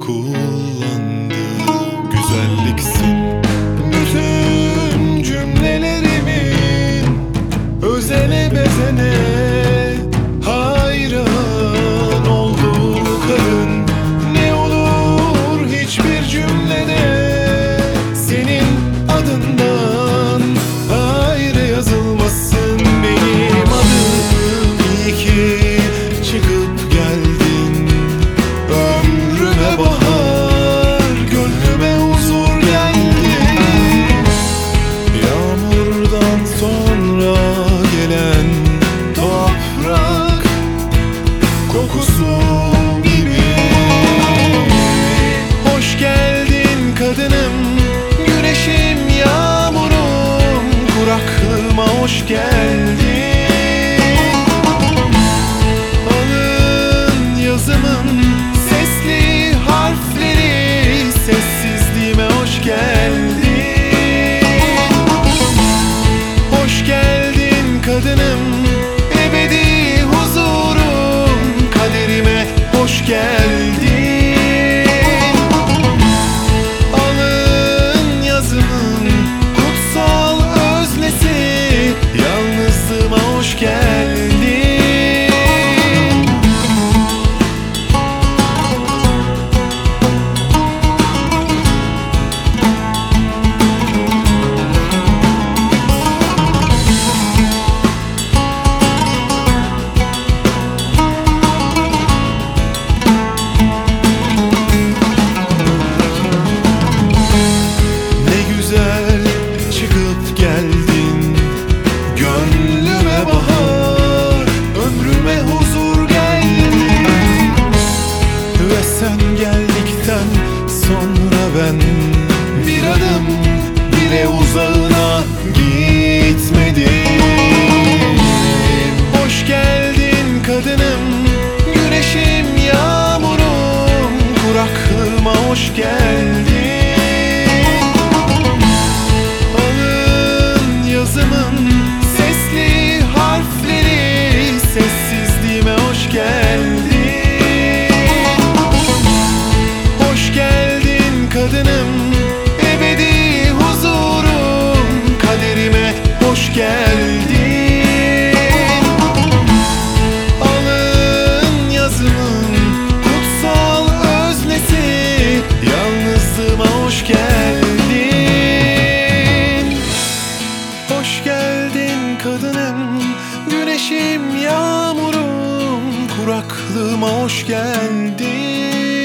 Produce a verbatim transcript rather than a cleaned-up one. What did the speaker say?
kullandığı güzelliksin. Bütün cümlelerimin özene bezene hayran olduğu kadın. Ne olur hiçbir cümlede senin adından ayrı yazılmasın benim adım. İyi ki çıkıp geldin, ömrüme bahar, gönlüme huzur geldi. Yağmurdan sonra gelen toprak kokusu gibi. Hoş geldin kadınım, güneşim, yağmurum, kuraklığıma hoş geldin. Alın yazımın sesli harfleri, sessizliğime hoş geldin. Hoş geldin kadınım, ebedi huzurum, kaderime hoş geldin. Alın yazımın kutsal öznesi, yalnızlığıma hoş geldin. Ne güzel çıkıp geldin, gönlüme bahar, ömrüme huzur geldi. Ve sen geldikten sonra ben bir adım bile uzağına gitmedim. Hoş geldin kadınım, güneşim, yağmurum, kuraklığıma hoş geldin. Alın yazımın sesli harfleri, sessizliğime hoş geldin. Hoş geldin kadınım, ebedi huzurum, kaderime hoş geldin. Alın yazımın kutsal öznesi, yalnızlığıma hoş geldin. Hoş geldin kadınım, güneşim, yağmurum, kuraklığıma hoş geldin.